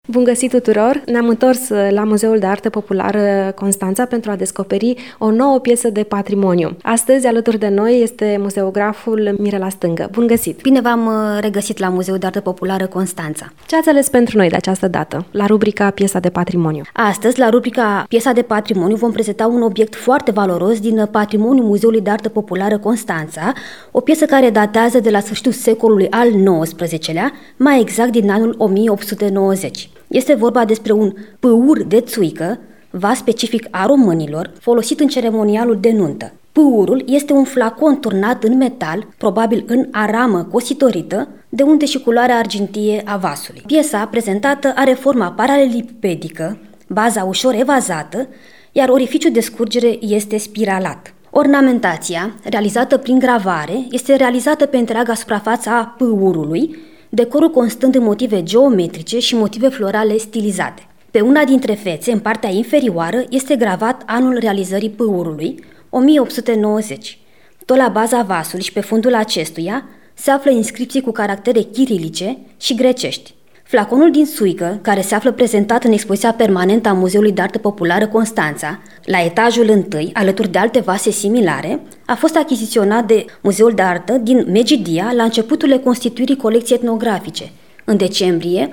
Bun găsit tuturor! Ne-am întors la Muzeul de Artă Populară Constanța pentru a descoperi o nouă piesă de patrimoniu. Astăzi, alături de noi, este muzeograful Mirela Stângă. Bun găsit! Bine v-am regăsit la Muzeul de Artă Populară Constanța. Ce ați ales pentru noi de această dată, la rubrica Piesa de patrimoniu? Astăzi, la rubrica Piesa de patrimoniu, vom prezenta un obiect foarte valoros din patrimoniul Muzeului de Artă Populară Constanța, o piesă care datează de la sfârșitul secolului al XIX-lea, mai exact din anul 1890. Este vorba despre un pâur de țuică, vas specific a românilor, folosit în ceremonialul de nuntă. Pâurul este un flacon turnat în metal, probabil în aramă cositorită, de unde și culoarea argintie a vasului. Piesa prezentată are forma paralelipedică, baza ușor evazată, iar orificiul de scurgere este spiralat. Ornamentația, realizată prin gravare, este realizată pe întreaga suprafață a pâurului, decorul constând în motive geometrice și motive florale stilizate. Pe una dintre fețe, în partea inferioară, este gravat anul realizării pâurului, 1890. Tot la baza vasului și pe fundul acestuia se află inscripții cu caractere chirilice și grecești. Flaconul din țuică, care se află prezentat în expoziția permanentă a Muzeului de Artă Populară Constanța, la etajul 1, alături de alte vase similare, a fost achiziționat de Muzeul de Artă din Megidia la începuturile constituirii colecției etnografice, în decembrie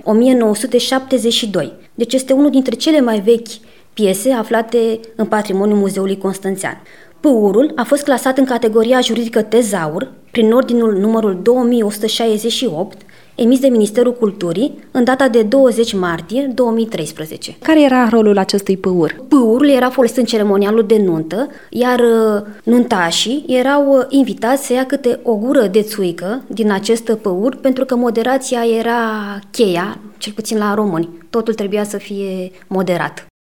1972. Deci este unul dintre cele mai vechi piese aflate în patrimoniul Muzeului Constanțean. Pâurul a fost clasat în categoria juridică tezaur, prin ordinul numărul 2168, emis de Ministerul Culturii în data de 20 martie 2013. Care era rolul acestui pâur? Pâurul era folosit în ceremonialul de nuntă, iar nuntașii erau invitați să ia câte o gură de țuică din acest pâur, pentru că moderația era cheia, cel puțin la români. Totul trebuia să fie moderat.